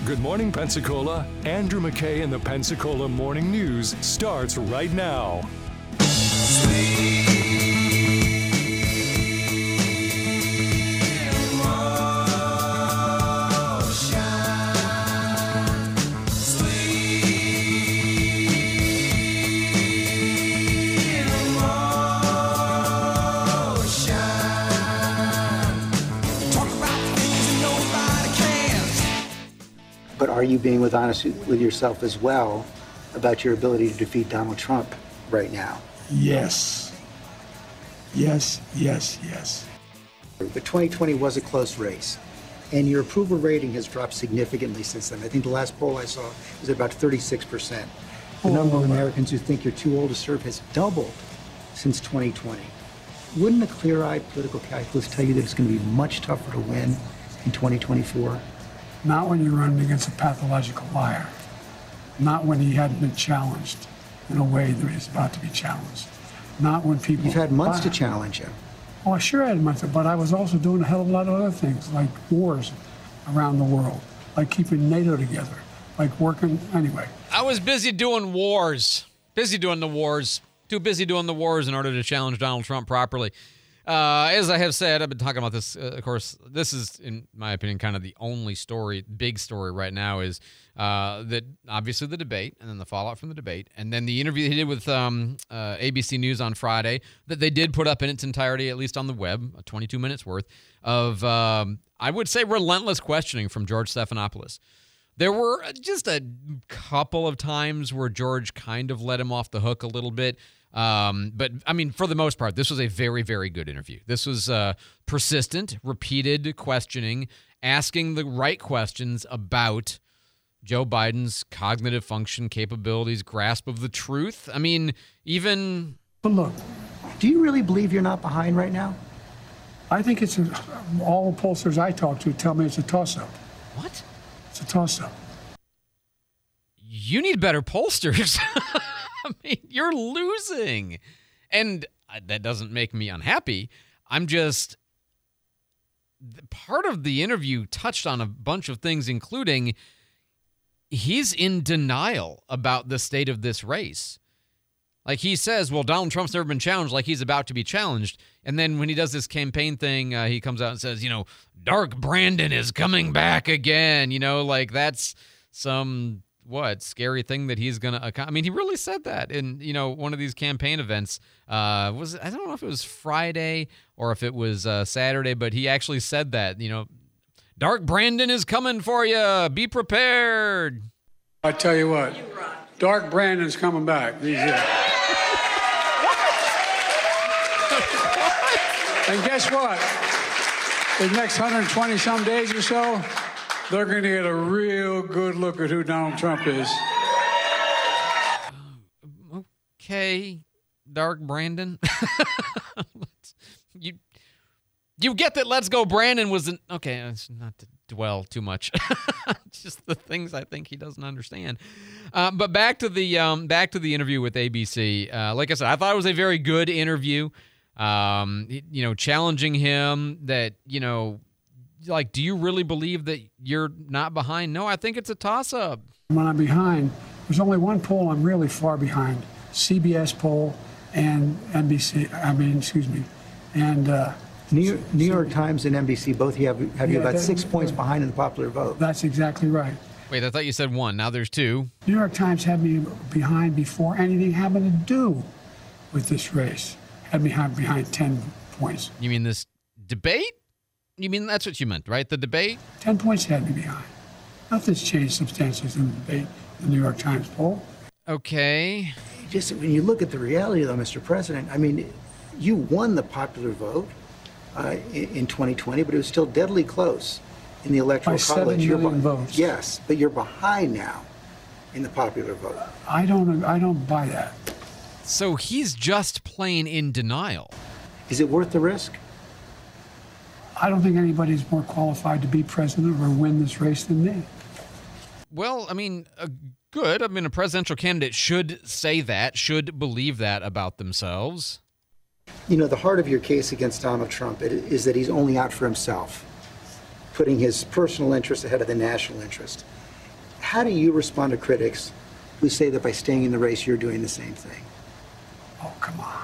Good Morning Pensacola. Andrew McKay and the Pensacola Morning News starts right now. But are you being honest with yourself as well about your ability to defeat Donald Trump right now? Yes. Yes, yes, yes. But 2020 was a close race, and your approval rating has dropped significantly since then. I think the last poll I saw was at about 36%. The number of Americans who think you're too old to serve has doubled since 2020. Wouldn't a clear-eyed political calculus tell you that it's going to be much tougher to win in 2024? Not when you're running against a pathological liar. Not when he hadn't been challenged in a way that he's about to be challenged. Not when people... You've had months to challenge him. Oh, I sure had months, but I was also doing a hell of a lot of other things, like wars around the world, like keeping NATO together, like working... Anyway. I was busy doing wars. Busy doing the wars. Too busy doing the wars in order to challenge Donald Trump properly. As I have said, I've been talking about this, of course, this is, in my opinion, kind of the only story, big story right now is that obviously the debate and then the fallout from the debate and then the interview he did with ABC News on Friday that they did put up in its entirety, at least on the web, 22 minutes worth of, I would say, relentless questioning from George Stephanopoulos. There were just a couple of times where George kind of let him off the hook a little bit. But I mean, for the most part, this was a very, very good interview. This was persistent, repeated questioning, asking the right questions about Joe Biden's cognitive function, capabilities, grasp of the truth. I mean, even... But look, do you really believe you're not behind right now? I think it's all the pollsters I talk to tell me it's a toss-up. What? It's a toss-up. You need better pollsters. I mean, you're losing. And that doesn't make me unhappy. I'm just... Part of the interview touched on a bunch of things, including he's in denial about the state of this race. Like he says, well, Donald Trump's never been challenged, like he's about to be challenged. And then when he does this campaign thing, he comes out and says, Dark Brandon is coming back again. Like that's some... scary thing that he's going to... I mean, he really said that in, one of these campaign events. I don't know if it was Friday or if it was Saturday, but he actually said that, Dark Brandon is coming for you. Be prepared. I tell you what, Dark Brandon's coming back. He's here. And guess what? The next 120 some days or so, they're going to get a real good look at who Donald Trump is. Okay, Dark Brandon. You get that Let's Go Brandon was okay, it's not to dwell too much. Just the things I think he doesn't understand. But back to the interview with ABC. Like I said, I thought it was a very good interview. Challenging him that, like, do you really believe that you're not behind? No, I think it's a toss-up. When I'm behind, there's only one poll I'm really far behind. CBS poll and NBC, and... New York Times and NBC both have you about 6 points behind in the popular vote. That's exactly right. Wait, I thought you said one. Now there's two. New York Times had me behind before anything happened to do with this race. Had me behind 10 points. You mean this debate? You mean that's what you meant, right? The debate? 10 points had me behind. Nothing's changed substantially in the debate, the New York Times poll. Okay. Just when you look at the reality, though, Mr. President, I mean, you won the popular vote in 2020, but it was still deadly close in the Electoral College. 7 million votes. Yes, but you're behind now in the popular vote. I don't buy that. So he's just plain in denial. Is it worth the risk? I don't think anybody's more qualified to be president or win this race than me. Well, I mean, good. I mean, a presidential candidate should say that, should believe that about themselves. The heart of your case against Donald Trump is that he's only out for himself, putting his personal interest ahead of the national interest. How do you respond to critics who say that by staying in the race, you're doing the same thing? Oh, come on.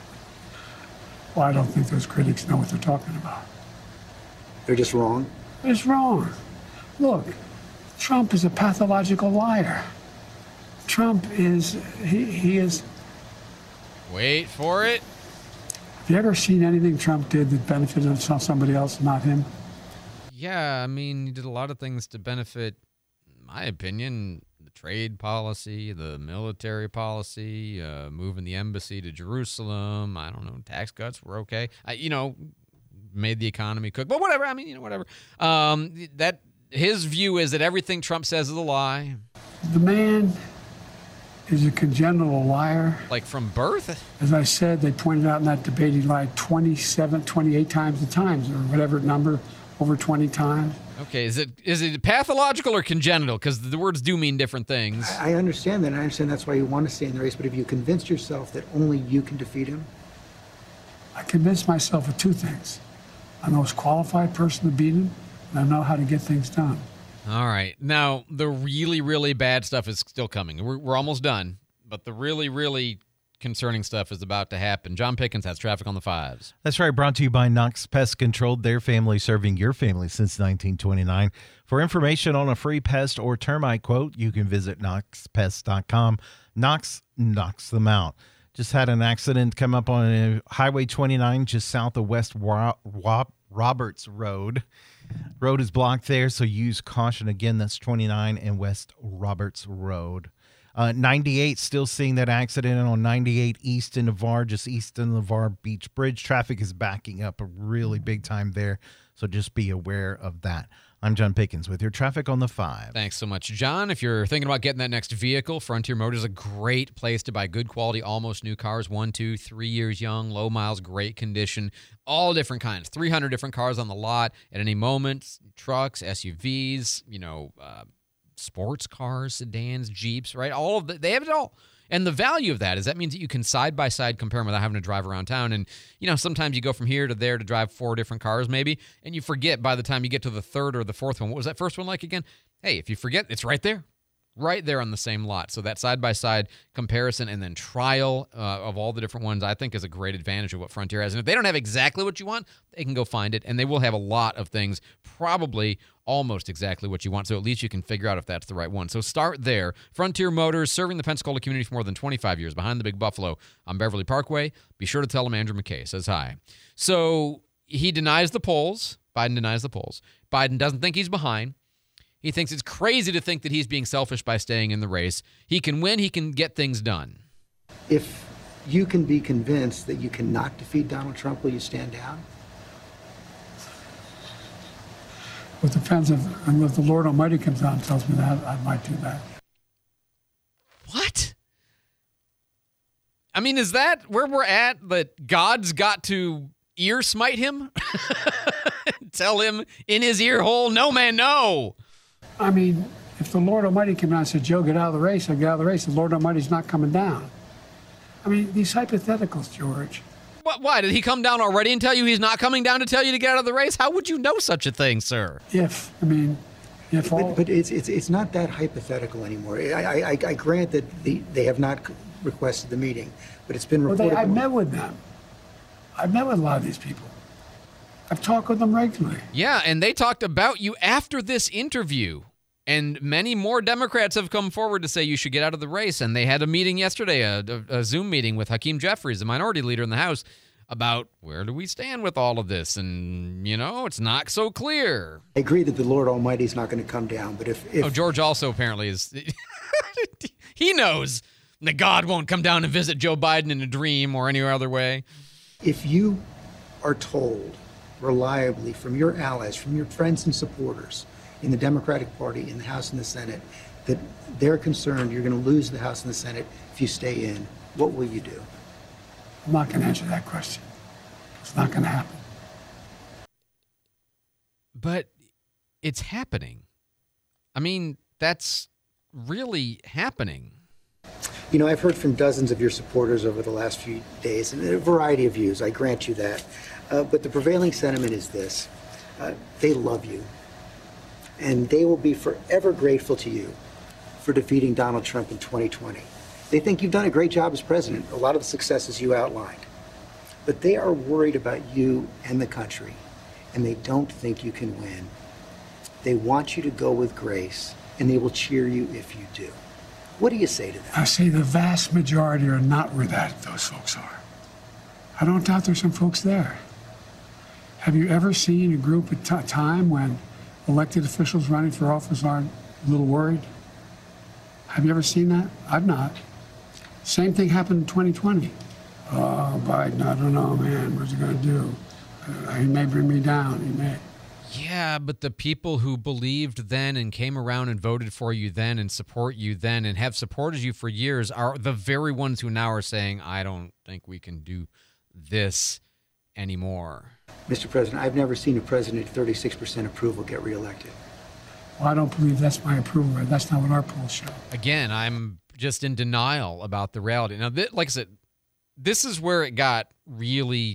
Well, I don't think those critics know what they're talking about. They're just wrong? It's wrong. Look, Trump is a pathological liar. Trump is, he is... Wait for it. Have you ever seen anything Trump did that benefited somebody else, not him? Yeah, I mean, he did a lot of things to benefit, in my opinion, the trade policy, the military policy, moving the embassy to Jerusalem. I don't know, tax cuts were okay. Made the economy cook, but whatever. I mean, whatever. That his view is that everything Trump says is a lie. The man is a congenital liar. Like from birth? As I said, they pointed out in that debate he lied 27, 28 times the times, or whatever number, over 20 times. Okay, is it pathological or congenital? Because the words do mean different things. I understand that. And I understand that's why you want to stay in the race. But if you convince yourself that only you can defeat him? I convinced myself of two things. I'm the most qualified person to beat him, and I know how to get things done. All right. Now, the really, really bad stuff is still coming. We're almost done, but the really, really concerning stuff is about to happen. John Pickens has traffic on the 5s. That's right. Brought to you by Knox Pest Control, their family serving your family since 1929. For information on a free pest or termite quote, you can visit knoxpest.com. Knox knocks them out. Just had an accident come up on Highway 29 just south of West Roberts Road. Road is blocked there, so use caution. Again, that's 29 and West Roberts Road. 98, still seeing that accident on 98 east in Navarre, just east of Navarre Beach Bridge. Traffic is backing up a really big time there, so just be aware of that. I'm John Pickens with your traffic on the 5. Thanks so much, John. If you're thinking about getting that next vehicle, Frontier Motors is a great place to buy good quality, almost new cars, 1, 2, 3 years young, low miles, great condition, all different kinds, 300 different cars on the lot at any moment, trucks, SUVs, sports cars, sedans, Jeeps, right? All of they have it all. And the value of that is that means that you can side-by-side compare them without having to drive around town. And, sometimes you go from here to there to drive 4 different cars maybe, and you forget by the time you get to the third or the fourth one. What was that first one like again? Hey, if you forget, it's right there on the same lot. So that side-by-side comparison and then trial of all the different ones, I think, is a great advantage of what Frontier has. And if they don't have exactly what you want, they can go find it, and they will have a lot of things, probably almost exactly what you want, so at least you can figure out if that's the right one. So start there. Frontier Motors, serving the Pensacola community for more than 25 years, behind the Big Buffalo on Beverly Parkway. Be sure to tell him Andrew McKay says hi. So he denies the polls. Biden denies the polls. Biden doesn't think he's behind. He thinks it's crazy to think that he's being selfish by staying in the race. He can win. He can get things done. If you can be convinced that you cannot defeat Donald Trump, will you stand down? It depends if the Lord Almighty comes down and tells me that, I might do that. What? I mean, is that where we're at? That God's got to ear smite him? Tell him in his ear hole, no, man, no. I mean, if the Lord Almighty came down and said, Joe, get out of the race, I get out of the race, the Lord Almighty's not coming down. I mean, these hypotheticals, George. Why? Did he come down already and tell you he's not coming down to tell you to get out of the race? How would you know such a thing, sir? But it's not that hypothetical anymore. I grant that they have not requested the meeting, but it's been reported. I've met with them. I've met with a lot of these people. I've talked with them regularly. Yeah, and they talked about you after this interview. And many more Democrats have come forward to say you should get out of the race. And they had a meeting yesterday, a Zoom meeting with Hakeem Jeffries, the minority leader in the House, about where do we stand with all of this. And, it's not so clear. I agree that the Lord Almighty is not going to come down. But if George also apparently is. He knows that God won't come down and visit Joe Biden in a dream or any other way. If you are told reliably from your allies, from your friends and supporters in the Democratic Party, in the House and the Senate, that they're concerned you're going to lose the House and the Senate if you stay in, what will you do? I'm not going to answer that question. It's not going to happen. But it's happening. I mean, that's really happening. I've heard from dozens of your supporters over the last few days, and a variety of views, I grant you that. But the prevailing sentiment is this. They love you. And they will be forever grateful to you for defeating Donald Trump in 2020. They think you've done a great job as president, a lot of the successes you outlined. But they are worried about you and the country, and they don't think you can win. They want you to go with grace, and they will cheer you if you do. What do you say to them? I say the vast majority are not where those folks are. I don't doubt there's some folks there. Have you ever seen a group at time when elected officials running for office aren't a little worried? Have you ever seen that? I've not. Same thing happened in 2020. Oh, Biden, I don't know, man. What's he going to do? He may bring me down. He may. Yeah, but the people who believed then and came around and voted for you then and support you then and have supported you for years are the very ones who now are saying, I don't think we can do this anymore. Mr. President, I've never seen a president at 36% approval get reelected. Well, I don't believe that's my approval rate. That's not what our polls show. Again, I'm just in denial about the reality. Now, like I said, this is where it got really...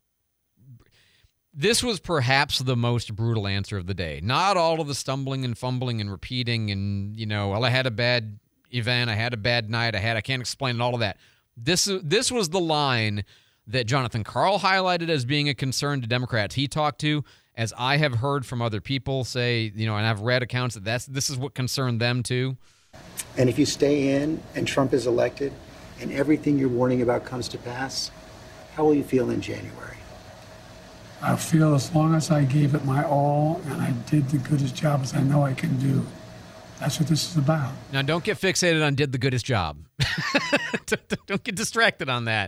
This was perhaps the most brutal answer of the day. Not all of the stumbling and fumbling and repeating and, well, I had a bad event, I had a bad night, I can't explain all of that. This was the line that Jonathan Karl highlighted as being a concern to Democrats he talked to, as I have heard from other people say, and I've read accounts that this is what concerned them too. And if you stay in and Trump is elected and everything you're warning about comes to pass, how will you feel in January? I feel as long as I gave it my all and I did the goodest job as I know I can do. That's what this is about. Now, don't get fixated on did the goodest job. Don't get distracted on that.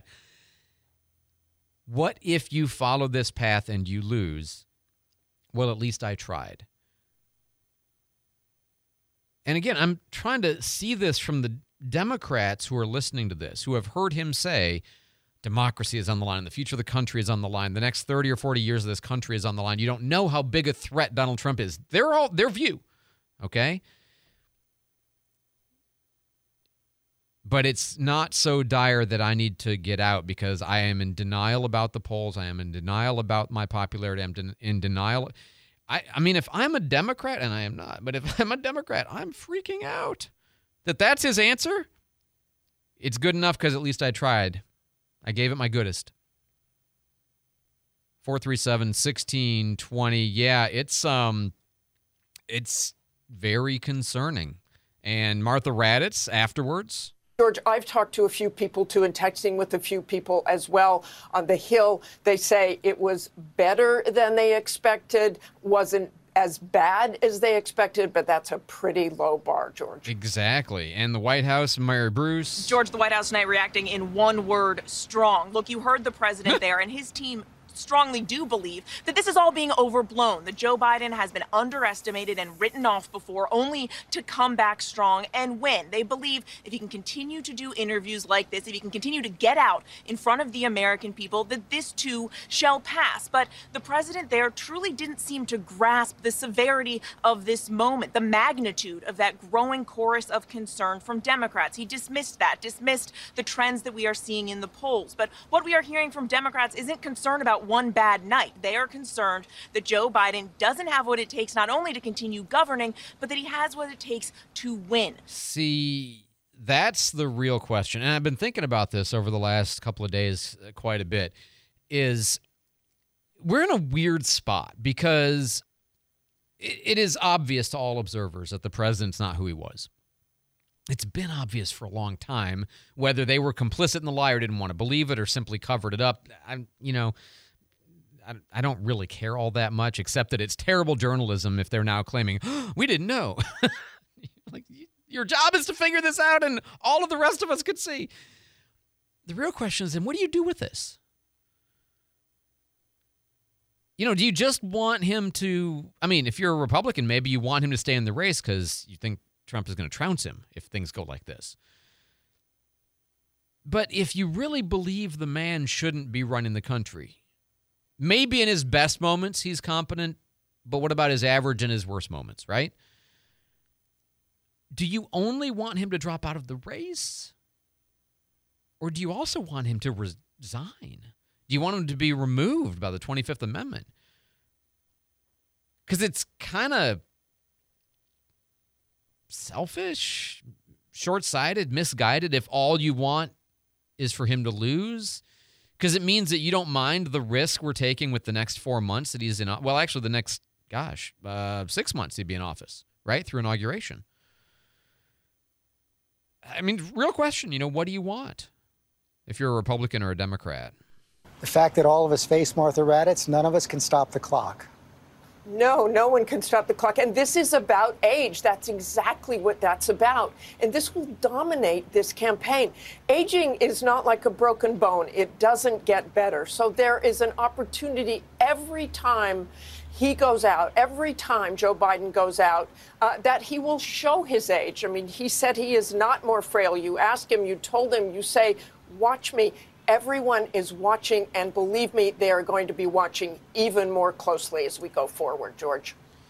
What if you follow this path and you lose? Well, at least I tried. And again, I'm trying to see this from the Democrats who are listening to this, who have heard him say, democracy is on the line. The future of the country is on the line. The next 30 or 40 years of this country is on the line. You don't know how big a threat Donald Trump is. They're all their view, okay? But it's not so dire that I need to get out because I am in denial about the polls. I am in denial about my popularity. I'm in denial. I mean, if I'm a Democrat, and I am not, but if I'm a Democrat, I'm freaking out. That's his answer? It's good enough because at least I tried. I gave it my goodest. 437-1620. Yeah, it's very concerning. And Martha Raddatz afterwards. George, I've talked to a few people too and texting with a few people as well on the Hill. They say it was better than they expected, wasn't as bad as they expected, but that's a pretty low bar, George. Exactly. And the White House, Mary Bruce. George, the White House tonight reacting in one word, strong. Look, you heard the president there, and his team strongly do believe that this is all being overblown, that Joe Biden has been underestimated and written off before, only to come back strong and win. They believe if he can continue to do interviews like this, if he can continue to get out in front of the American people, that this too shall pass. But the president there truly didn't seem to grasp the severity of this moment, the magnitude of that growing chorus of concern from Democrats. He dismissed the trends that we are seeing in the polls. But what we are hearing from Democrats isn't concern about one bad night. They are concerned that Joe Biden doesn't have what it takes not only to continue governing, but that he has what it takes to win. See, that's the real question. And I've been thinking about this over the last couple of days quite a bit, is we're in a weird spot because it is obvious to all observers that the president's not who he was. It's been obvious for a long time, whether they were complicit in the lie or didn't want to believe it or simply covered it up. I don't really care all that much, except that it's terrible journalism if they're now claiming, oh, we didn't know. Like, your job is to figure this out, and all of the rest of us could see. The real question is, then what do you do with this? Do you just want him to, if you're a Republican, maybe you want him to stay in the race because you think Trump is going to trounce him if things go like this. But if you really believe the man shouldn't be running the country, maybe in his best moments he's competent, but what about his average and his worst moments, right? Do you only want him to drop out of the race? Or do you also want him to resign? Do you want him to be removed by the 25th Amendment? Because it's kind of selfish, short-sighted, misguided if all you want is for him to lose? Because it means that you don't mind the risk we're taking with the next 4 months that he's in. Well, actually, the next, 6 months he'd be in office, right, through inauguration. I mean, real question, what do you want if you're a Republican or a Democrat? The fact that all of us face Martha Raddatz, none of us can stop the clock. No one can stop the clock. And this is about age. That's exactly what that's about. And this will dominate this campaign. Aging is not like a broken bone. It doesn't get better. So there is an opportunity every time he goes out, every time Joe Biden goes out, that he will show his age. I mean, he said he is not more frail. You ask him, you told him, you say, watch me. Everyone is watching, and believe me, they are going to be watching even more closely as we go forward, George.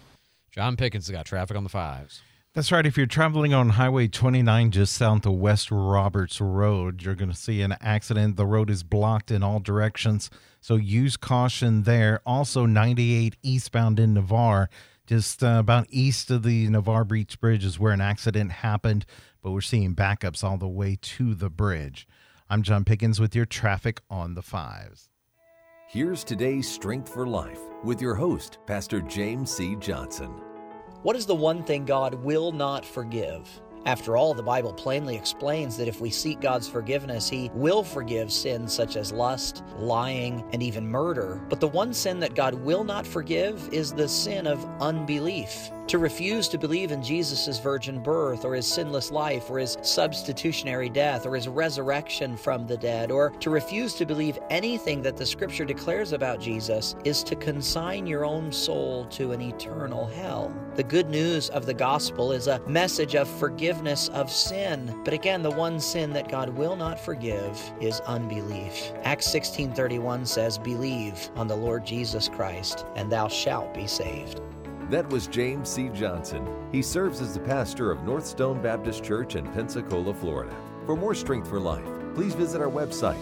John Pickens has got traffic on the 5s. That's right. If you're traveling on Highway 29 just south of West Roberts Road, you're going to see an accident. The road is blocked in all directions, so use caution there. Also, 98 eastbound in Navarre, just about east of the Navarre Beach Bridge is where an accident happened, but we're seeing backups all the way to the bridge. I'm John Pickens with your traffic on the 5s. Here's today's Strength for Life with your host, Pastor James C. Johnson. What is the one thing God will not forgive? After all, the Bible plainly explains that if we seek God's forgiveness, He will forgive sins such as lust, lying, and even murder. But the one sin that God will not forgive is the sin of unbelief. To refuse to believe in Jesus' virgin birth, or His sinless life, or His substitutionary death, or His resurrection from the dead, or to refuse to believe anything that the Scripture declares about Jesus is to consign your own soul to an eternal hell. The good news of the gospel is a message of forgiveness of sin. But again, the one sin that God will not forgive is unbelief. Acts 16:31 says, "Believe on the Lord Jesus Christ, and thou shalt be saved." That was James C. Johnson. He serves as the pastor of North Stone Baptist Church in Pensacola, Florida. For more Strength for Life, please visit our website,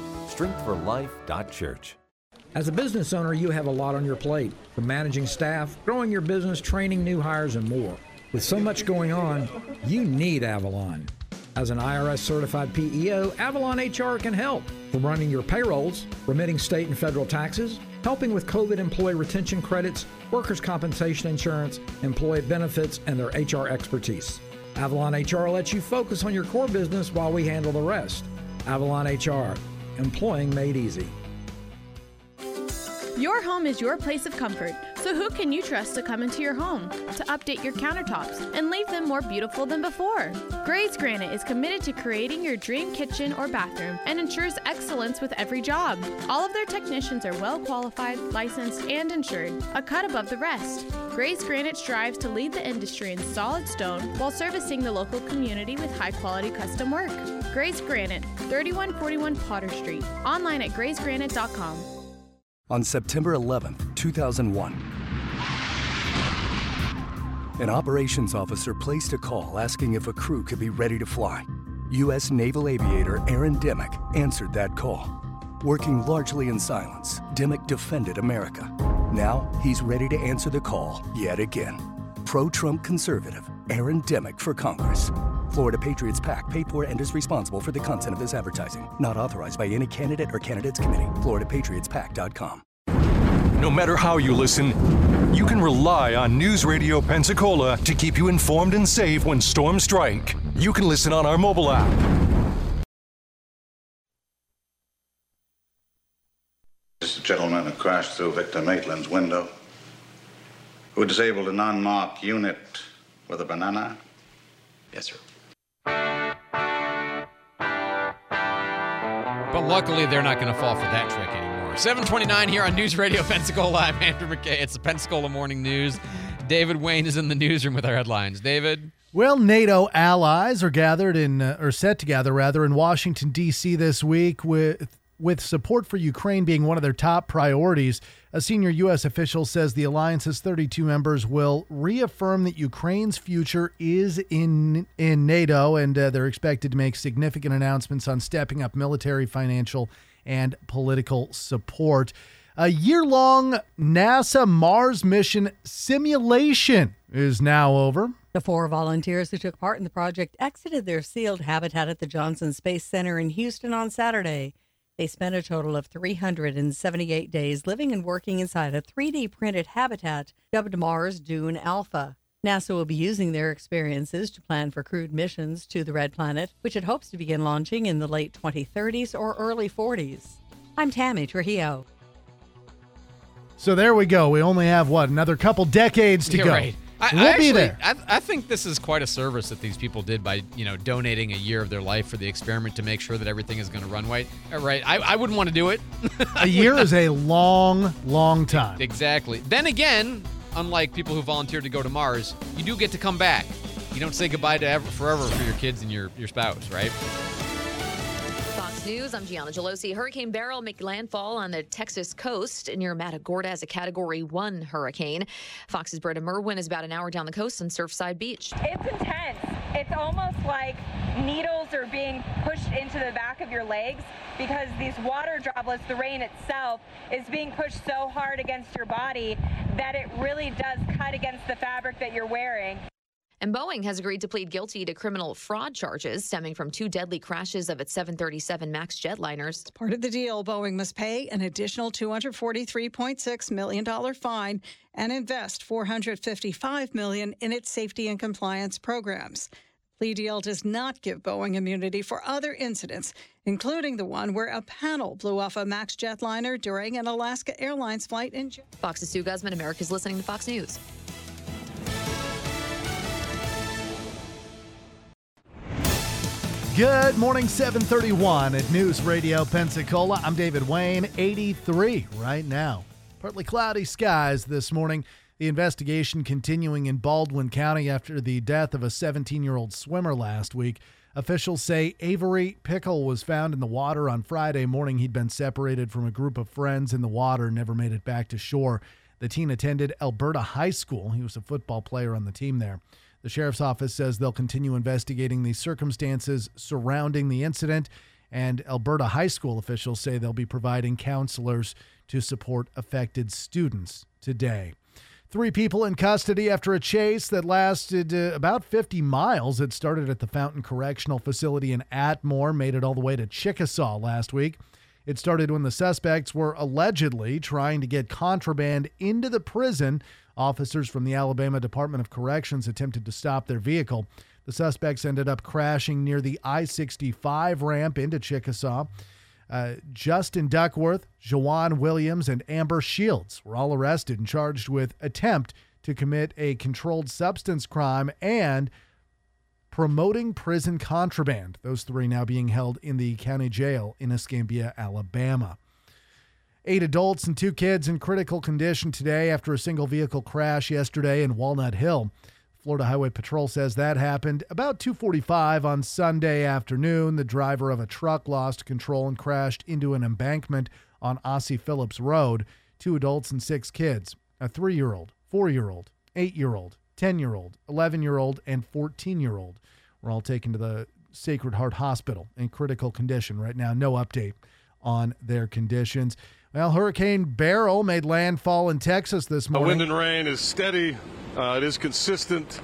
strengthforlife.church. As a business owner, you have a lot on your plate, from managing staff, growing your business, training new hires, and more. With so much going on, you need Avalon. As an IRS-certified PEO, Avalon HR can help. From running your payrolls, remitting state and federal taxes, helping with COVID employee retention credits, workers' compensation insurance, employee benefits, and their HR expertise. Avalon HR lets you focus on your core business while we handle the rest. Avalon HR, employing made easy. Your home is your place of comfort, so who can you trust to come into your home to update your countertops and leave them more beautiful than before? Gray's Granite is committed to creating your dream kitchen or bathroom and ensures excellence with every job. All of their technicians are well qualified, licensed, and insured, a cut above the rest. Gray's Granite strives to lead the industry in solid stone while servicing the local community with high-quality custom work. Gray's Granite, 3141 Potter Street. Online at graysgranite.com. On September 11, 2001, an operations officer placed a call asking if a crew could be ready to fly. U.S. Naval aviator Aaron Dimmock answered that call. Working largely in silence, Dimmock defended America. Now he's ready to answer the call yet again. Pro-Trump conservative Aaron Dimmock for Congress. Florida Patriots PAC paid for and is responsible for the content of this advertising. Not authorized by any candidate or candidates committee. FloridaPatriotsPAC.com. No matter how you listen, you can rely on News Radio Pensacola to keep you informed and safe when storms strike. You can listen on our mobile app. This is a gentleman who crashed through Victor Maitland's window, who disabled a non-marked unit with a banana. Yes, sir. But luckily, they're not going to fall for that trick anymore. 7:29 here on News Radio Pensacola. I'm Andrew McKay. It's the Pensacola Morning News. David Wayne is in the newsroom with our headlines. David? Well, NATO allies are set to gather in Washington, D.C. this week with support for Ukraine being one of their top priorities. A senior U.S. official says the alliance's 32 members will reaffirm that Ukraine's future is in NATO, and they're expected to make significant announcements on stepping up military, financial, and political support. A year-long NASA Mars mission simulation is now over. The 4 volunteers who took part in the project exited their sealed habitat at the Johnson Space Center in Houston on Saturday. They spent a total of 378 days living and working inside a 3D printed habitat dubbed Mars Dune Alpha. NASA will be using their experiences to plan for crewed missions to the Red Planet, which it hopes to begin launching in the late 2030s or early 40s. I'm Tammy Trujillo. So there we go. We only have, another couple decades to go. Right. We'll be there. I think this is quite a service that these people did by, donating a year of their life for the experiment to make sure that everything is going to run right. I wouldn't want to do it. A year is a long, long time. Exactly. Then again, unlike people who volunteered to go to Mars, you do get to come back. You don't say goodbye to forever for your kids and your spouse, right? Fox News, I'm Gianna Gelosi. Hurricane Beryl made landfall on the Texas coast near Matagorda as a Category 1 hurricane. Fox's Britta Merwin is about an hour down the coast on Surfside Beach. It's intense. It's almost like needles are being pushed into the back of your legs because these water droplets, the rain itself, is being pushed so hard against your body that it really does cut against the fabric that you're wearing. And Boeing has agreed to plead guilty to criminal fraud charges stemming from 2 deadly crashes of its 737 MAX jetliners. As part of the deal, Boeing must pay an additional $243.6 million fine and invest $455 million in its safety and compliance programs. The plea deal does not give Boeing immunity for other incidents, including the one where a panel blew off a MAX jetliner during an Alaska Airlines flight in June. Fox's Sue Guzman, America's listening to Fox News. Good morning, 731 at News Radio Pensacola. I'm David Wayne, 83 right now. Partly cloudy skies this morning. The investigation continuing in Baldwin County after the death of a 17-year-old swimmer last week. Officials say Avery Pickle was found in the water on Friday morning. He'd been separated from a group of friends in the water and never made it back to shore. The teen attended Alberta High School. He was a football player on the team there. The sheriff's office says they'll continue investigating the circumstances surrounding the incident, and Alberta High School officials say they'll be providing counselors to support affected students today. 3 people in custody after a chase that lasted about 50 miles. It started at the Fountain Correctional Facility in Atmore, made it all the way to Chickasaw last week. It started when the suspects were allegedly trying to get contraband into the prison. Officers from the Alabama Department of Corrections attempted to stop their vehicle. The suspects ended up crashing near the I-65 ramp into Chickasaw. Justin Duckworth, Jawan Williams, and Amber Shields were all arrested and charged with attempt to commit a controlled substance crime and promoting prison contraband. Those 3 now being held in the county jail in Escambia, Alabama. 8 adults and 2 kids in critical condition today after a single vehicle crash yesterday in Walnut Hill. Florida Highway Patrol says that happened about 2:45 on Sunday afternoon. The driver of a truck lost control and crashed into an embankment on Ossie Phillips Road. 2 adults and 6 kids, a 3-year-old, 4-year-old, 8-year-old, 10-year-old, 11-year-old, and 14-year-old were all taken to the Sacred Heart Hospital in critical condition. Right now, no update on their conditions. Well, Hurricane Beryl made landfall in Texas this morning. The wind and rain is steady. It is consistent.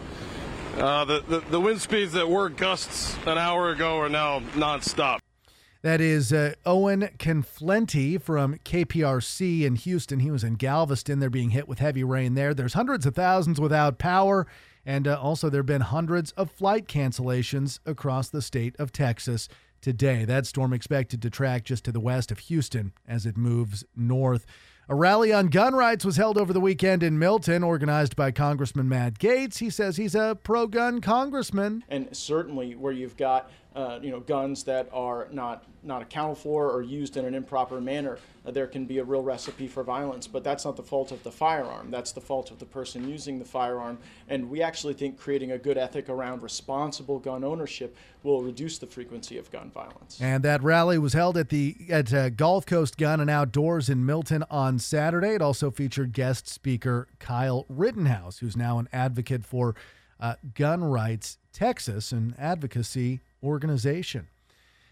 The wind speeds that were gusts an hour ago are now nonstop. That is Owen Conflenti from KPRC in Houston. He was in Galveston. They're being hit with heavy rain there. There's hundreds of thousands without power, and also there have been hundreds of flight cancellations across the state of Texas today. That storm expected to track just to the west of Houston as it moves north. A rally on gun rights was held over the weekend in Milton, organized by Congressman Matt Gaetz. He says he's a pro-gun congressman. And certainly where you've got guns that are not accounted for or used in an improper manner, there can be a real recipe for violence. But that's not the fault of the firearm. That's the fault of the person using the firearm. And we actually think creating a good ethic around responsible gun ownership will reduce the frequency of gun violence. And that rally was held at Gulf Coast Gun and Outdoors in Milton on Saturday. It also featured guest speaker Kyle Rittenhouse, who's now an advocate for Gun Rights Texas, an advocacy organization.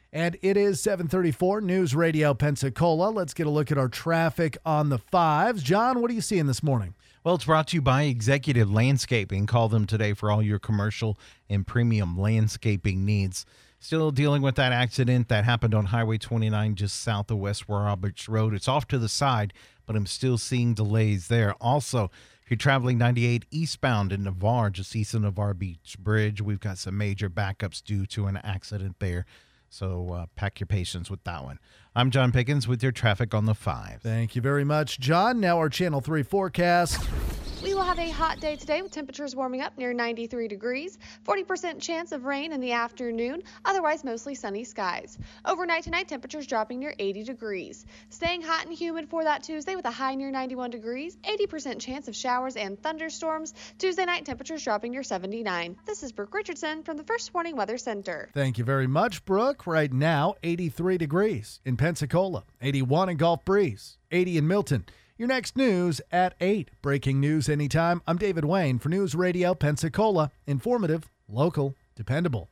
And it is 7:34, News Radio Pensacola. Let's get a look at our traffic on the 5s. John, what are you seeing this morning? Well, it's brought to you by Executive Landscaping. Call them today for all your commercial and premium landscaping needs. Still dealing with that accident that happened on Highway 29 just south of West Roberts Road. It's off to the side, but I'm still seeing delays there. Also, if you're traveling 98 eastbound in Navarre, just east of Navarre Beach Bridge, we've got some major backups due to an accident there. So pack your patience with that one. I'm John Pickens with your traffic on the 5. Thank you very much, John. Now our Channel 3 forecast. We will have a hot day today with temperatures warming up near 93 degrees, 40% chance of rain in the afternoon, otherwise mostly sunny skies. Overnight tonight, temperatures dropping near 80 degrees. Staying hot and humid for that Tuesday with a high near 91 degrees, 80% chance of showers and thunderstorms. Tuesday night, temperatures dropping near 79. This is Brooke Richardson from the First Warning Weather Center. Thank you very much, Brooke. Right now, 83 degrees in Pensacola, 81 in Gulf Breeze, 80 in Milton. Your next news at 8. Breaking news anytime. I'm David Wayne for News Radio Pensacola. Informative, local, dependable.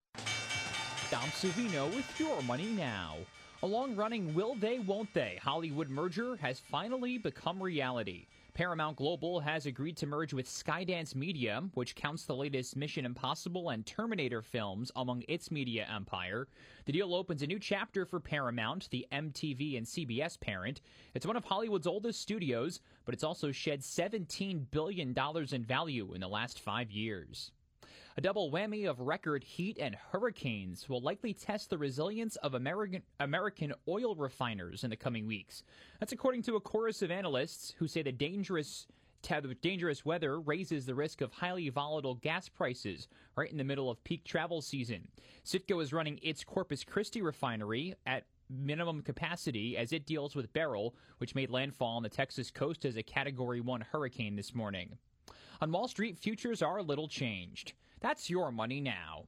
Dom Savino with Your Money Now. A long-running will they, won't they Hollywood merger has finally become reality. Paramount Global has agreed to merge with Skydance Media, which counts the latest Mission Impossible and Terminator films among its media empire. The deal opens a new chapter for Paramount, the MTV and CBS parent. It's one of Hollywood's oldest studios, but it's also shed $17 billion in value in the last 5 years. A double whammy of record heat and hurricanes will likely test the resilience of American oil refiners in the coming weeks. That's according to a chorus of analysts who say the dangerous weather raises the risk of highly volatile gas prices right in the middle of peak travel season. Citgo is running its Corpus Christi refinery at minimum capacity as it deals with Beryl, which made landfall on the Texas coast as a Category 1 hurricane this morning. On Wall Street, futures are a little changed. That's Your Money Now.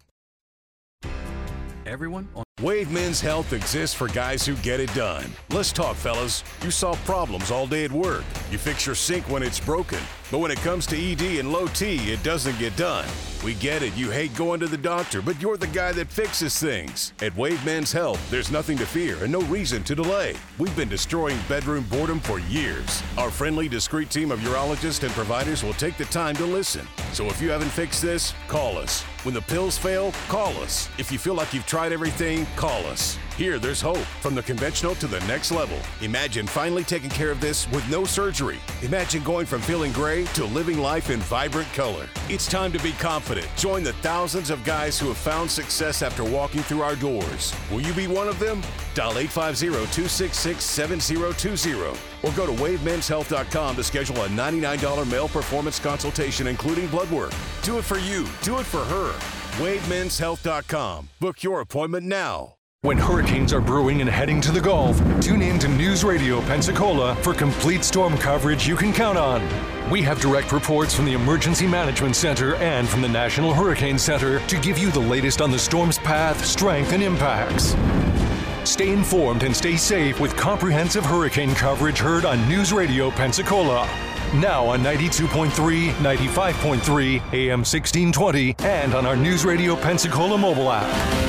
Everyone on Wave Men's Health exists for guys who get it done. Let's talk, fellas. You solve problems all day at work. You fix your sink when it's broken. But when it comes to ED and low T, it doesn't get done. We get it. You hate going to the doctor, but you're the guy that fixes things. At Wave Men's Health, there's nothing to fear and no reason to delay. We've been destroying bedroom boredom for years. Our friendly, discreet team of urologists and providers will take the time to listen. So if you haven't fixed this, call us. When the pills fail, call us. If you feel like you've tried everything, call us. Here, there's hope. From the conventional to the next level. Imagine finally taking care of this with no surgery. Imagine going from feeling gray to living life in vibrant color. It's time to be confident. Join the thousands of guys who have found success after walking through our doors. Will you be one of them? Dial 850-266-7020 or go to wavemenshealth.com to schedule a $99 male performance consultation, including blood work. Do it for you. Do it for her. wavemenshealth.com. Book your appointment now. When hurricanes are brewing and heading to the Gulf, tune in to News Radio Pensacola for complete storm coverage you can count on. We have direct reports from the Emergency Management Center and from the National Hurricane Center to give you the latest on the storm's path, strength, and impacts. Stay informed and stay safe with comprehensive hurricane coverage heard on News Radio Pensacola. Now on 92.3, 95.3, AM 1620, and on our News Radio Pensacola mobile app.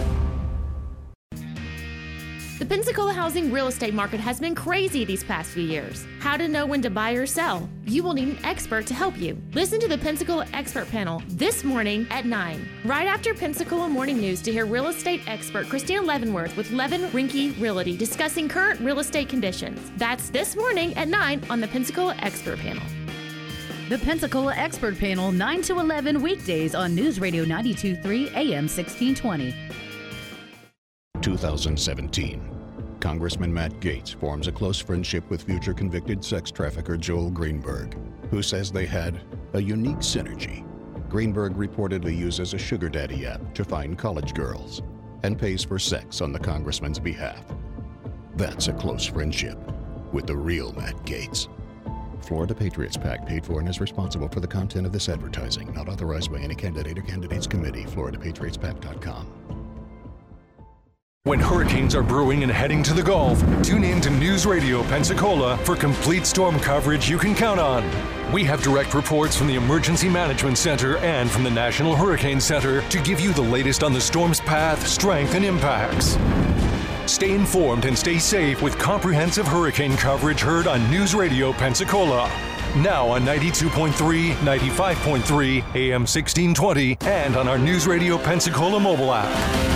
The Pensacola housing real estate market has been crazy these past few years. How to know when to buy or sell? You will need an expert to help you. Listen to the Pensacola Expert Panel this morning at 9, right after Pensacola Morning News, to hear real estate expert Christina Leavenworth with Levin Rinke Realty discussing current real estate conditions. That's this morning at 9 on the Pensacola Expert Panel. The Pensacola Expert Panel, 9 to 11 weekdays on News Radio 92.3 AM 1620. 2017. Congressman Matt Gaetz forms a close friendship with future convicted sex trafficker Joel Greenberg, who says they had a unique synergy. Greenberg reportedly uses a sugar daddy app to find college girls and pays for sex on the congressman's behalf. That's a close friendship with the real Matt Gaetz. Florida Patriots PAC paid for and is responsible for the content of this advertising, not authorized by any candidate or candidates committee. FloridaPatriotsPAC.com. When hurricanes are brewing and heading to the Gulf, tune in to News Radio Pensacola for complete storm coverage you can count on. We have direct reports from the Emergency Management Center and from the National Hurricane Center to give you the latest on the storm's path, strength, and impacts. Stay informed and stay safe with comprehensive hurricane coverage heard on News Radio Pensacola. Now on 92.3, 95.3, AM 1620, and on our News Radio Pensacola mobile app.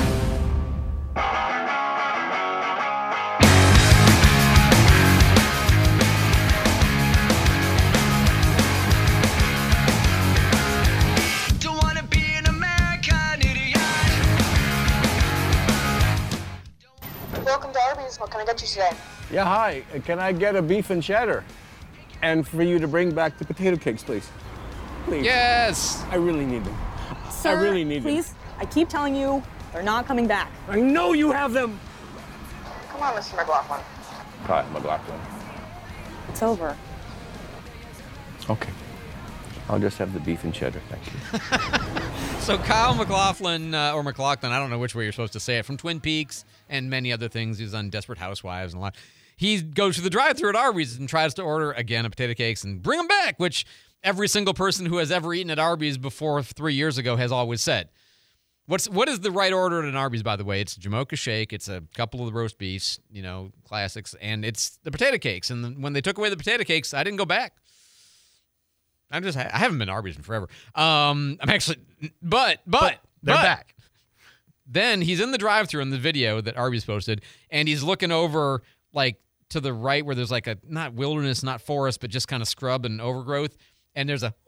Welcome to Arby's. What can I get you today? Yeah, hi. Can I get a beef and cheddar? And for you to bring back the potato cakes, please. Please. Yes! I really need them. Sir, I really need them. please. I keep telling you, they're not coming back. I know you have them! Come on, Mr. McLaughlin. Hi, McLaughlin. It's over. Okay. I'll just have the beef and cheddar, thank you. So Kyle McLaughlin, or McLaughlin, I don't know which way you're supposed to say it, from Twin Peaks and many other things. He was on Desperate Housewives and a lot. He goes to the drive-thru at Arby's and tries to order, again, a potato cakes and bring them back, which every single person who has ever eaten at Arby's before 3 years ago has always said. What is the right order at an Arby's, by the way? It's a Jamocha shake, it's a couple of the roast beefs, classics, and it's the potato cakes. And when they took away the potato cakes, I didn't go back. I haven't been to Arby's in forever. I'm actually, but they're back. Then he's in the drive-thru in the video that Arby's posted, and he's looking over like to the right where there's like a not wilderness, not forest, but just kind of scrub and overgrowth, and there's a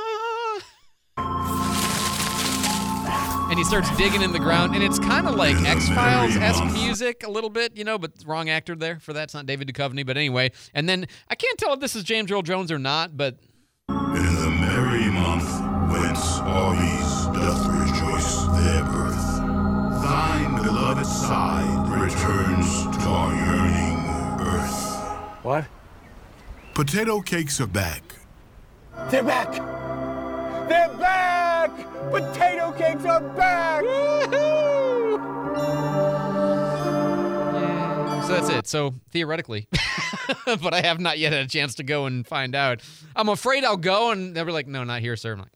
and he starts digging in the ground, and it's kind of like X-Files-esque music a little bit, but wrong actor there for that. It's not David Duchovny, but anyway. And then I can't tell if this is James Earl Jones or not, but in the merry month whence Arby's doth rejoice their birth, thine beloved side returns to our yearning earth. What? Potato cakes are back. They're back! They're back! Potato cakes are back! So that's it. So theoretically, but I have not yet had a chance to go and find out. I'm afraid I'll go and they'll be like, no, not here, sir. I'm like,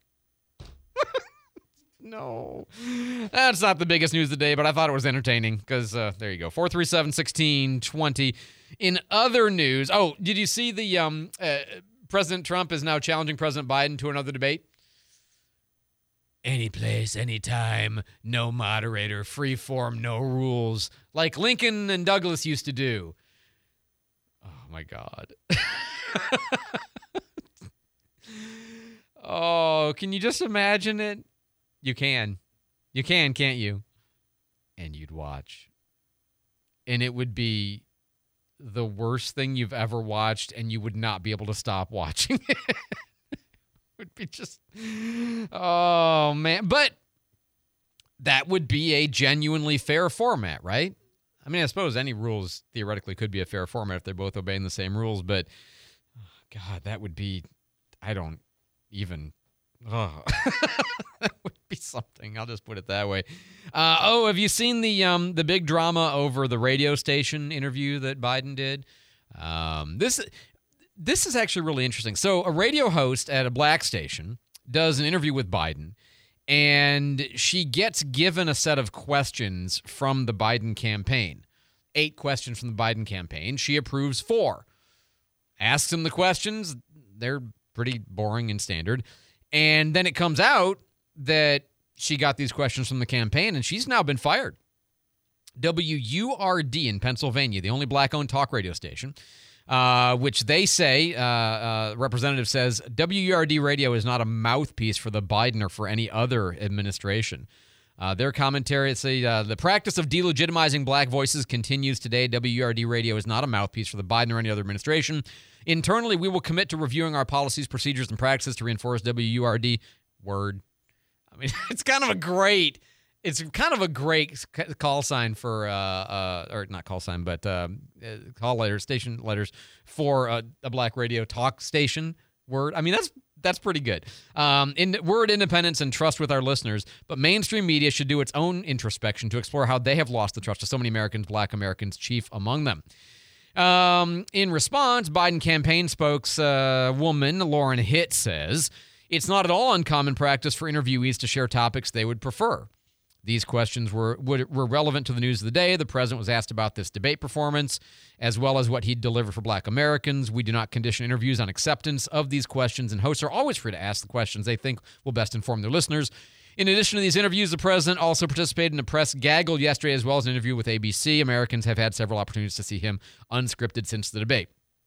no. That's not the biggest news of the day, but I thought it was entertaining because there you go. 437-1620. In other news, did you see the President Trump is now challenging President Biden to another debate? Any place, anytime, no moderator, free form, no rules, like Lincoln and Douglas used to do. Oh, my God. Oh, can you just imagine it? You can. You can, can't you? And you'd watch. And it would be the worst thing you've ever watched, and you would not be able to stop watching it. Would be just, oh man, but that would be a genuinely fair format, right? I mean, I suppose any rules theoretically could be a fair format if they're both obeying the same rules, but God, that would be, I don't even, that would be something. I'll just put it that way. Have you seen the big drama over the radio station interview that Biden did? This is actually really interesting. So a radio host at a black station does an interview with Biden, and she gets given a set of questions from the Biden campaign. 8 questions from the Biden campaign. She approves 4. Asks him the questions. They're pretty boring and standard. And then it comes out that she got these questions from the campaign, and she's now been fired. WURD in Pennsylvania, the only black-owned talk radio station, which they say, representative says, WURD radio is not a mouthpiece for the Biden or for any other administration. Their commentary, say, the practice of delegitimizing black voices continues today. WURD radio is not a mouthpiece for the Biden or any other administration. Internally, we will commit to reviewing our policies, procedures, and practices to reinforce WURD. Word. I mean, it's kind of a great call sign for, or not call sign, but call letters, station letters for a black radio talk station. Word. I mean, That's pretty good. Word independence and trust with our listeners, but mainstream media should do its own introspection to explore how they have lost the trust of so many Americans, black Americans, chief among them. In response, Biden campaign spokeswoman Lauren Hitt says, it's not at all uncommon practice for interviewees to share topics they would prefer. These questions were relevant to the news of the day. The president was asked about this debate performance, as well as what he'd delivered for black Americans. We do not condition interviews on acceptance of these questions, and hosts are always free to ask the questions they think will best inform their listeners. In addition to these interviews, the president also participated in a press gaggle yesterday, as well as an interview with ABC. Americans have had several opportunities to see him unscripted since the debate.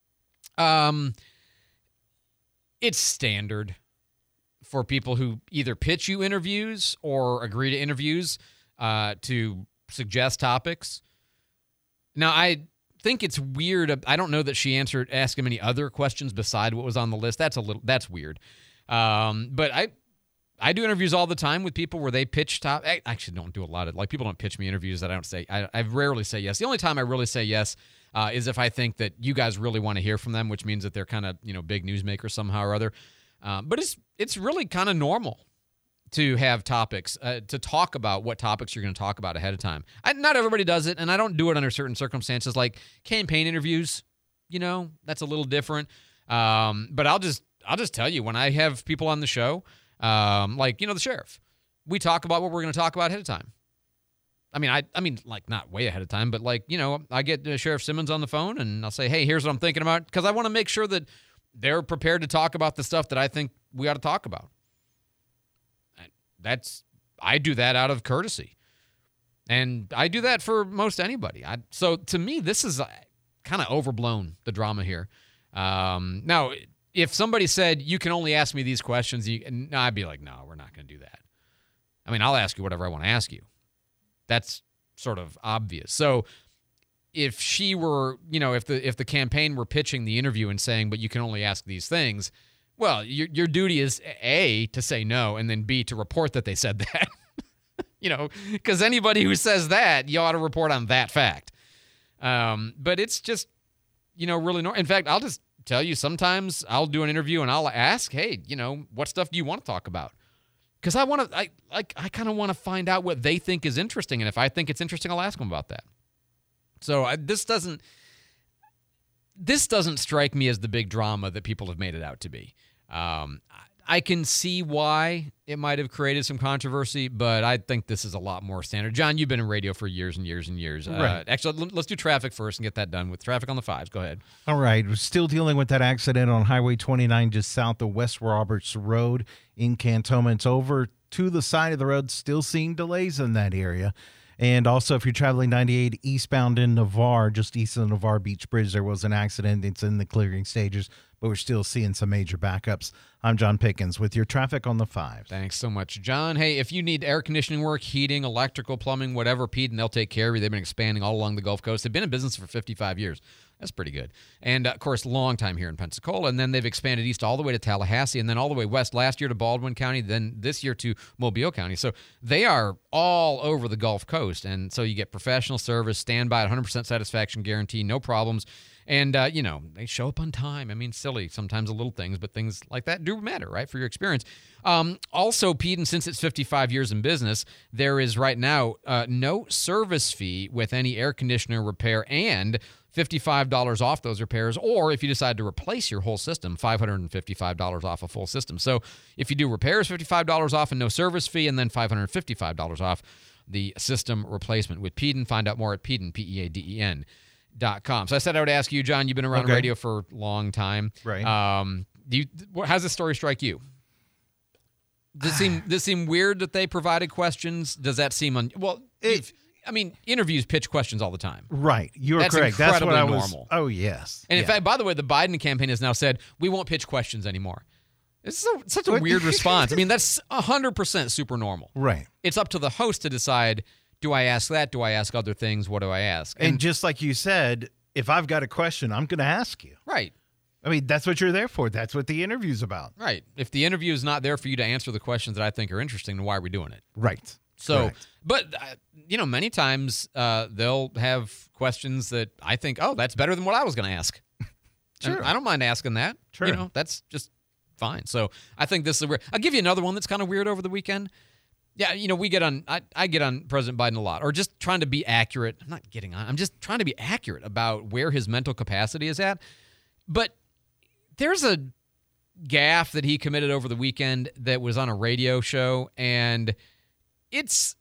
It's standard for people who either pitch you interviews or agree to interviews to suggest topics. Now, I think it's weird. I don't know that she asked him any other questions beside what was on the list. That's weird. But I do interviews all the time with people where they pitch I actually don't do a lot of, like, people don't pitch me interviews that I don't say. I rarely say yes. The only time I really say yes is if I think that you guys really want to hear from them, which means that they're kind of, big newsmakers somehow or other. But it's really kind of normal to have topics, to talk about what topics you're going to talk about ahead of time. Not everybody does it, and I don't do it under certain circumstances, like campaign interviews. That's a little different. But I'll just tell you, when I have people on the show, like the sheriff, we talk about what we're going to talk about ahead of time. I mean, like, not way ahead of time, but like, I get Sheriff Simmons on the phone, and I'll say, hey, here's what I'm thinking about, because I want to make sure that they're prepared to talk about the stuff that I think we ought to talk about. I do that out of courtesy. And I do that for most anybody. So to me, this is kind of overblown, the drama here. Now, if somebody said, you can only ask me these questions, I'd be like, no, we're not going to do that. I'll ask you whatever I want to ask you. That's sort of obvious. So if she were, if the campaign were pitching the interview and saying, but you can only ask these things, well, your duty is A, to say no, and then B, to report that they said that. Because anybody who says that, you ought to report on that fact. But it's just, really normal. In fact, I'll just tell you, sometimes I'll do an interview and I'll ask, hey, what stuff do you want to talk about? Because I kind of want to find out what they think is interesting, and if I think it's interesting, I'll ask them about that. So this doesn't strike me as the big drama that people have made it out to be. I can see why it might have created some controversy, but I think this is a lot more standard. John, you've been in radio for years and years and years. Right. Actually, let's do traffic first and get that done with traffic on the 5s. Go ahead. All right. We're still dealing with that accident on Highway 29 just south of West Roberts Road in Cantonments. Over to the side of the road, still seeing delays in that area. And also, if you're traveling 98 eastbound in Navarre, just east of the Navarre Beach Bridge, there was an accident. It's in the clearing stages, but we're still seeing some major backups. I'm John Pickens with your traffic on the 5. Thanks so much, John. Hey, if you need air conditioning work, heating, electrical, plumbing, whatever, Peden, they'll take care of you. They've been expanding all along the Gulf Coast. They've been in business for 55 years. That's pretty good. And, of course, long time here in Pensacola. And then they've expanded east all the way to Tallahassee, and then all the way west last year to Baldwin County, then this year to Mobile County. So they are all over the Gulf Coast. And so you get professional service, standby, 100% satisfaction guarantee, no problems. And, they show up on time. Silly, sometimes the little things, but things like that do matter, right, for your experience. Also, Peden, since it's 55 years in business, there is right now no service fee with any air conditioner repair, and $55 off those repairs, or if you decide to replace your whole system, $555 off a full system. So if you do repairs, $55 off and no service fee, and then $555 off the system replacement with Peden. Find out more at Peden, PEADEN.com. So I said I would ask you, John, you've been around radio for a long time. Right. How's this story strike you? Does it seem weird that they provided questions? Does that seem interviews pitch questions all the time. Right. You're correct. That's what I was. Normal. Oh, yes. And in fact, by the way, the Biden campaign has now said, we won't pitch questions anymore. It's such a weird response. That's 100% super normal. Right. It's up to the host to decide, do I ask that? Do I ask other things? What do I ask? And just like you said, if I've got a question, I'm going to ask you. Right. That's what you're there for. That's what the interview's about. Right. If the interview is not there for you to answer the questions that I think are interesting, then why are we doing it? Right. So, correct. But, many times they'll have questions that I think, oh, that's better than what I was going to ask. Sure. And I don't mind asking that. Sure. That's just fine. So I think this is weird. I'll give you another one that's kind of weird over the weekend. Yeah, we get on, I get on President Biden a lot, or just trying to be accurate. I'm not getting on. I'm just trying to be accurate about where his mental capacity is at. But there's a gaffe that he committed over the weekend that was on a radio show, and it's...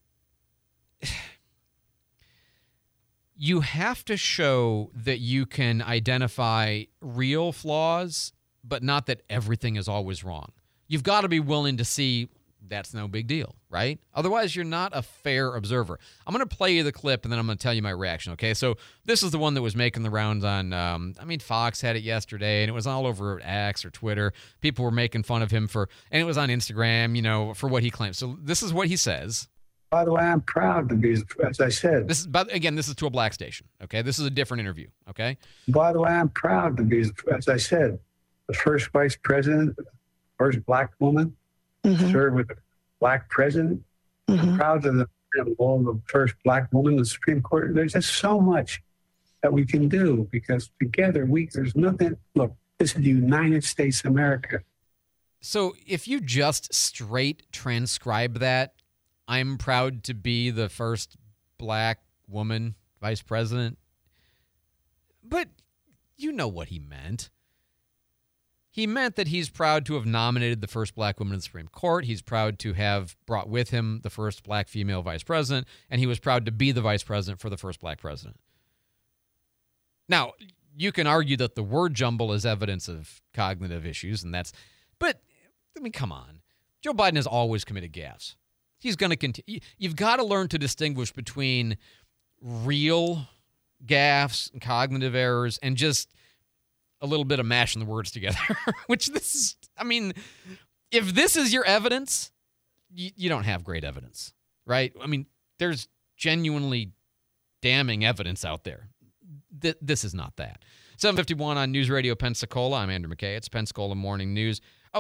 You have to show that you can identify real flaws, but not that everything is always wrong. You've got to be willing to see that's no big deal, right? Otherwise, you're not a fair observer. I'm going to play you the clip, and then I'm going to tell you my reaction, okay? So this is the one that was making the rounds on, Fox had it yesterday, and it was all over X or Twitter. People were making fun of him and it was on Instagram, for what he claims. So this is what he says. By the way, I'm proud to be, as I said. This is to a black station, okay? This is a different interview, okay? By the way, I'm proud to be, as I said, the first vice president, first black woman, served with a black president. I'm proud to the first black woman in the Supreme Court. There's just so much that we can do because together there's nothing. Look, this is the United States of America. So if you just straight transcribe that, I'm proud to be the first black woman vice president. But you know what he meant. He meant that he's proud to have nominated the first black woman in the Supreme Court. He's proud to have brought with him the first black female vice president, and he was proud to be the vice president for the first black president. Now, you can argue that the word jumble is evidence of cognitive issues, but, come on. Joe Biden has always committed gaffes. He's going to continue. You've got to learn to distinguish between real gaffes and cognitive errors and just a little bit of mashing the words together, which this is, if this is your evidence, you don't have great evidence, right? There's genuinely damning evidence out there. This is not that. 7:51 on News Radio Pensacola. I'm Andrew McKay. It's Pensacola Morning News.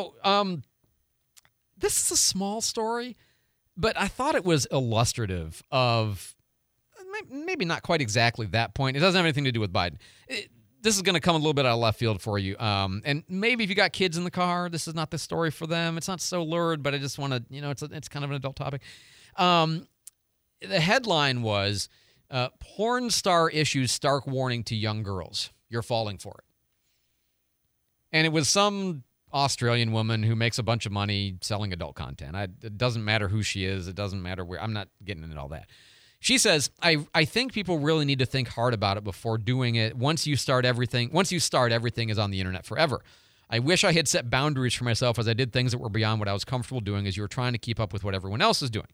This is a small story, but I thought it was illustrative of maybe not quite exactly that point. It doesn't have anything to do with Biden. This is going to come a little bit out of left field for you. And maybe if you got kids in the car, this is not the story for them. It's not so lurid, but I just want to, it's kind of an adult topic. The headline was, porn star issues stark warning to young girls. You're falling for it. And it was some Australian woman who makes a bunch of money selling adult content. It doesn't matter who she is. It doesn't matter where. I'm not getting into all that. She says, I think people really need to think hard about it before doing it. Once you start, everything is on the internet forever. I wish I had set boundaries for myself as I did things that were beyond what I was comfortable doing as you were trying to keep up with what everyone else is doing.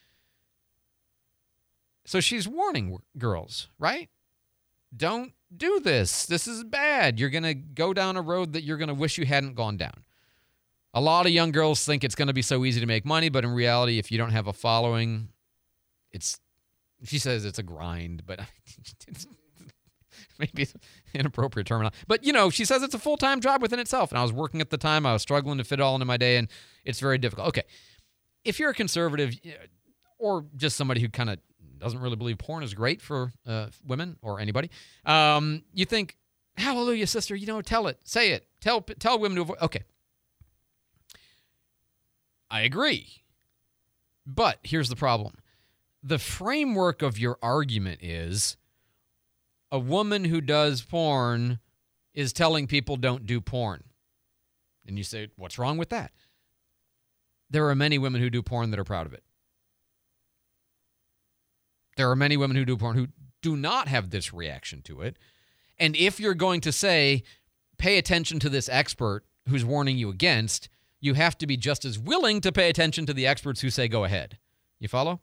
So she's warning girls, right? Don't do this. This is bad. You're going to go down a road that you're going to wish you hadn't gone down. A lot of young girls think it's going to be so easy to make money, but in reality, if you don't have a following, she says it's a grind, but it's maybe it's an inappropriate term. But, she says it's a full-time job within itself. And I was working at the time. I was struggling to fit it all into my day, and it's very difficult. Okay. If you're a conservative or just somebody who kind of doesn't really believe porn is great for women or anybody, you think, hallelujah, sister, tell it, say it, tell women to avoid. Okay. I agree. But here's the problem. The framework of your argument is a woman who does porn is telling people don't do porn. And you say, what's wrong with that? There are many women who do porn that are proud of it. There are many women who do porn who do not have this reaction to it. And if you're going to say, pay attention to this expert who's warning you against, you have to be just as willing to pay attention to the experts who say go ahead. You follow?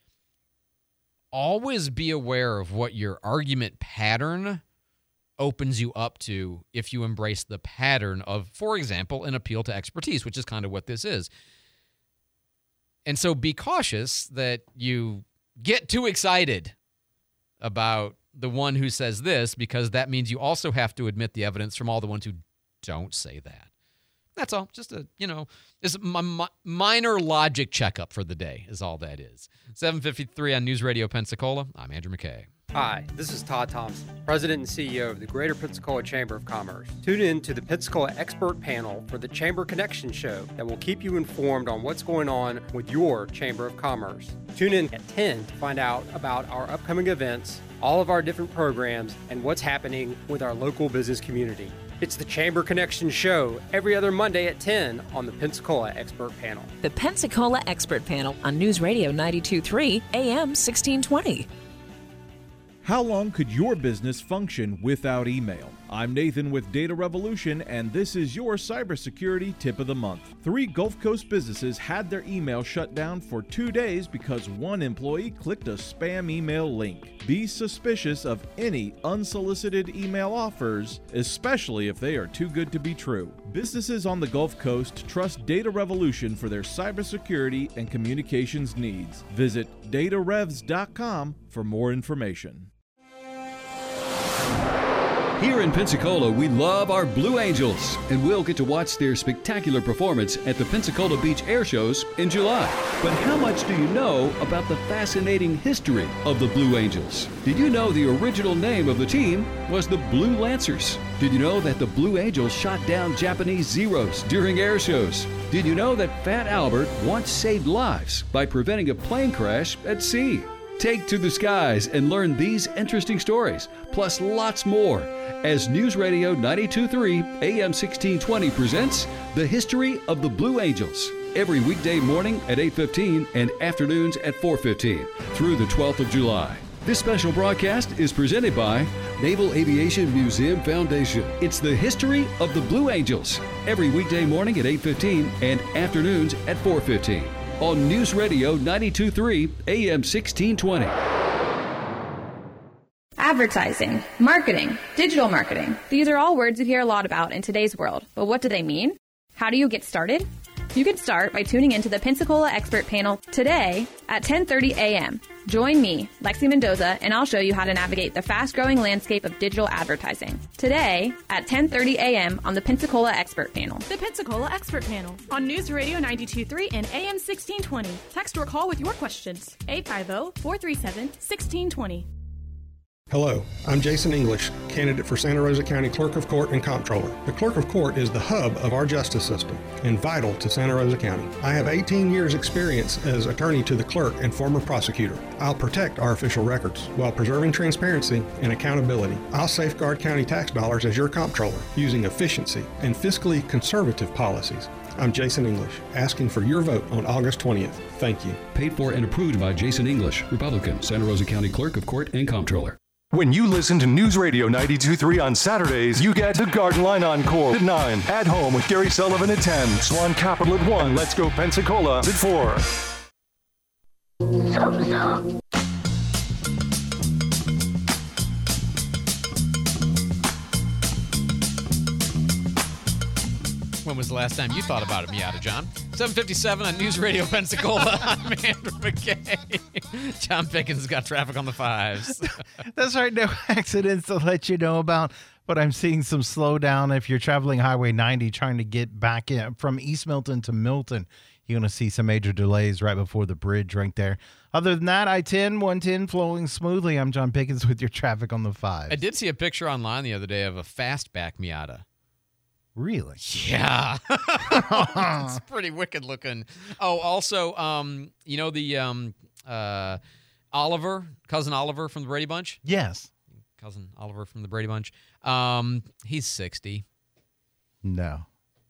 Always be aware of what your argument pattern opens you up to if you embrace the pattern of, for example, an appeal to expertise, which is kind of what this is. And so be cautious that you get too excited about the one who says this, because that means you also have to admit the evidence from all the ones who don't say that. That's all. Just it's a minor logic checkup for the day is all that is. 7:53 on News Radio Pensacola. I'm Andrew McKay. Hi, this is Todd Thompson, President and CEO of the Greater Pensacola Chamber of Commerce. Tune in to the Pensacola Expert Panel for the Chamber Connection Show that will keep you informed on what's going on with your Chamber of Commerce. Tune in at 10 to find out about our upcoming events, all of our different programs, and what's happening with our local business community. It's the Chamber Connection Show every other Monday at 10 on the Pensacola Expert Panel. The Pensacola Expert Panel on News Radio 92.3 AM 1620. How long could your business function without email? I'm Nathan with Data Revolution, and this is your cybersecurity tip of the month. 3 Gulf Coast businesses had their email shut down for 2 days because one employee clicked a spam email link. Be suspicious of any unsolicited email offers, especially if they are too good to be true. Businesses on the Gulf Coast trust Data Revolution for their cybersecurity and communications needs. Visit datarevs.com for more information. Here in Pensacola, we love our Blue Angels, and we'll get to watch their spectacular performance at the Pensacola Beach Air Shows in July. But how much do you know about the fascinating history of the Blue Angels? Did you know the original name of the team was the Blue Lancers? Did you know that the Blue Angels shot down Japanese Zeros during air shows? Did you know that Fat Albert once saved lives by preventing a plane crash at sea? Take to the skies and learn these interesting stories, plus lots more, as News Radio 92.3 AM 1620 presents The History of the Blue Angels, every weekday morning at 8:15 and afternoons at 4:15 through the 12th of July. This special broadcast is presented by Naval Aviation Museum Foundation. It's The History of the Blue Angels, every weekday morning at 8:15 and afternoons at 4:15. On News Radio 92.3 AM 1620. Advertising, marketing, digital marketing. These are all words you hear a lot about in today's world. But what do they mean? How do you get started? You can start by tuning into the Pensacola Expert Panel today at 10:30 a.m. Join me, Lexi Mendoza, and I'll show you how to navigate the fast-growing landscape of digital advertising. Today at 10:30 a.m. on the Pensacola Expert Panel. The Pensacola Expert Panel on News Radio 92.3 and AM 1620. Text or call with your questions. 850-437-1620. Hello, I'm Jason English, candidate for Santa Rosa County Clerk of Court and Comptroller. The Clerk of Court is the hub of our justice system and vital to Santa Rosa County. I have 18 years experience as attorney to the clerk and former prosecutor. I'll protect our official records while preserving transparency and accountability. I'll safeguard county tax dollars as your comptroller using efficiency and fiscally conservative policies. I'm Jason English, asking for your vote on August 20th. Thank you. Paid for and approved by Jason English, Republican, Santa Rosa County Clerk of Court and Comptroller. When you listen to News Radio 92.3 on Saturdays, you get the Garden Line Encore at 9, At Home with Gary Sullivan at 10, Swan Capital at 1, Let's Go Pensacola at 4. When was the last time you thought about it, Miata, John? 7:57 on News Radio Pensacola. I'm Andrew McKay. John Pickens got traffic on the 5s. That's right. No accidents to let you know about, but I'm seeing some slowdown. If you're traveling Highway 90 trying to get back in from East Milton to Milton, you're going to see some major delays right before the bridge right there. Other than that, I-10, 110 flowing smoothly. I'm John Pickens with your traffic on the 5. I did see a picture online the other day of a fastback Miata. Really? Yeah. It's pretty wicked looking. Oh, also, you know the Oliver, Cousin Oliver from the Brady Bunch? Yes. Cousin Oliver from the Brady Bunch. He's 60. No.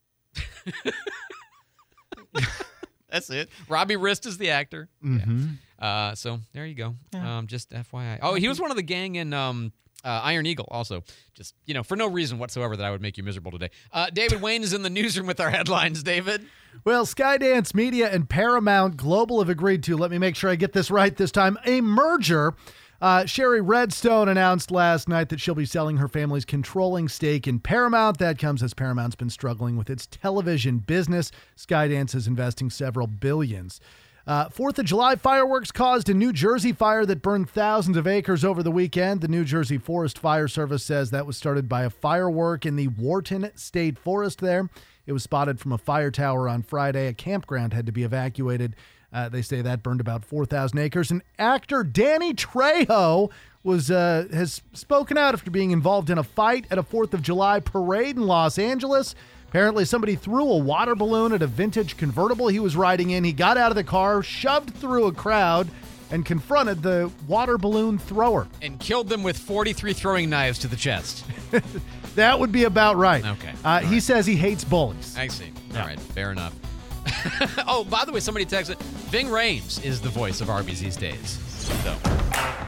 That's it. Robbie Rist is the actor. Mm-hmm. Yeah. So there you go. Yeah. Just FYI. Oh, he was one of the gang in Iron Eagle also. Just, for no reason whatsoever that I would make you miserable today. David Wayne is in the newsroom with our headlines. David? Well, Skydance Media and Paramount Global have agreed to, let me make sure I get this right this time, a merger. Sherry Redstone announced last night that she'll be selling her family's controlling stake in Paramount. That comes as Paramount's been struggling with its television business. Skydance is investing several billions. 4th of July fireworks caused a New Jersey fire that burned thousands of acres over the weekend. The New Jersey Forest Fire Service says that was started by a firework in the Wharton State Forest there. It was spotted from a fire tower on Friday. A campground had to be evacuated. They say that burned about 4,000 acres. And actor Danny Trejo has spoken out after being involved in a fight at a 4th of July parade in Los Angeles. Apparently, somebody threw a water balloon at a vintage convertible he was riding in. He got out of the car, shoved through a crowd, and confronted the water balloon thrower. And killed them with 43 throwing knives to the chest. That would be about right. Okay. He says he hates bullies. I see. All right, fair enough. Oh, by the way, somebody texted, Ving Rhames is the voice of Arby's these days. So.